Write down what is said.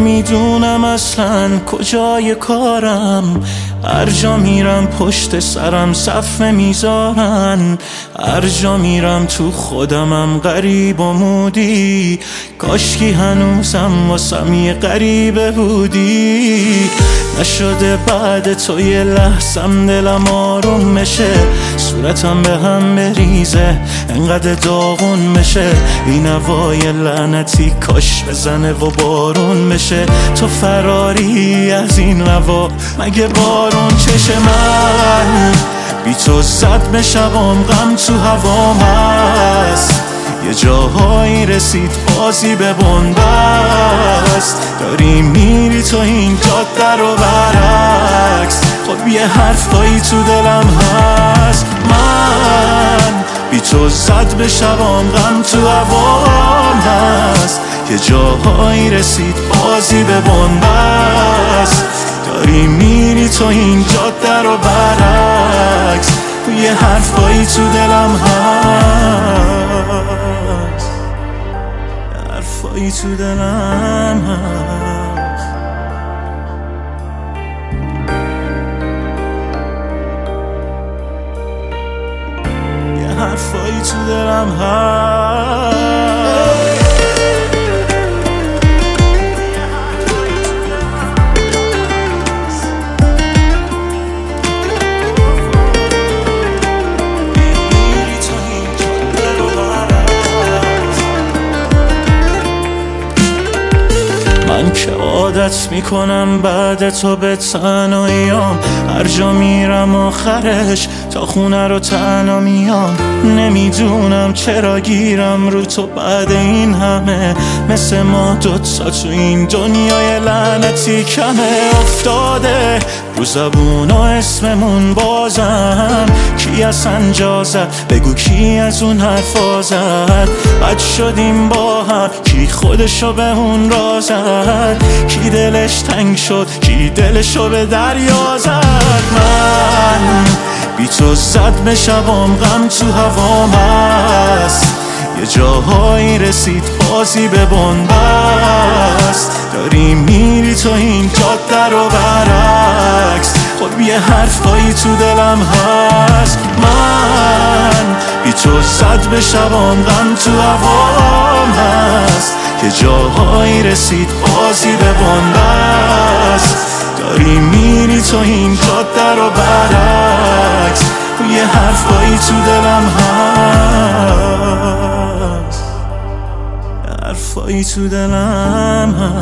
نمیدونم اصلا کجای کارم. هر جا میرم پشت سرم صفمه میذارن، هر جا میرم تو خودمم غریب و مودی. کاشکی هنوزم واسم یه غریبه بودی. نشده بعد تو یه لحظم دلم آروم بشه، صورتم به هم بریزه انقدر داغون بشه. این هوای لعنتی کاش بزنه و بارون بشه. تو فراری از این هوا مگه بارون چشه؟ من بی تو زد به شبام، غم تو هوام هست. یه جاهایی رسید بازی به بنبست. داری میری تو این جاده رو برعکس، خب یه حرفایی تو دلم هست. من بی تو زد به شبام، غم تو هوام هست. یه جاهایی رسید بازی به بنبست. داری میری تو این جاده رو برعکس، یه حرفایی تو دلم هست، حرفایی تو دلم هست، یه حرفایی تو دلم هست. من که عادت میکنم بعد تو به تنهاییام، هر جا میرم آخرش تا خونه رو تنها میام. نمیدونم چرا گیرم رو تو بعد این همه، مثل ما دوتا تو این دنیای لعنتی کمه. افتاده رو زبونا اسممون بازم، کی اصلا جا زد بگو کی از اون حرفا زد. بد شدیم با هم، کی خودشو به اون را زد، کی دلش تنگ شد کی دلشو به دریا زد. من بی تو زد به شبام، غم تو هوام هست. یه جاهایی رسید بازی به بنبست. داری میری تو این جاده رو برعکس، خب یه حرفایی تو دلم هست. من بی تو زد به شبام، غم تو هوام هست. یه جاهایی رسید بازی به بنبست. داری میری تو این جاده رو برعکس، یه حرفایی تو دلم هست، حرفایی تو دلم هست.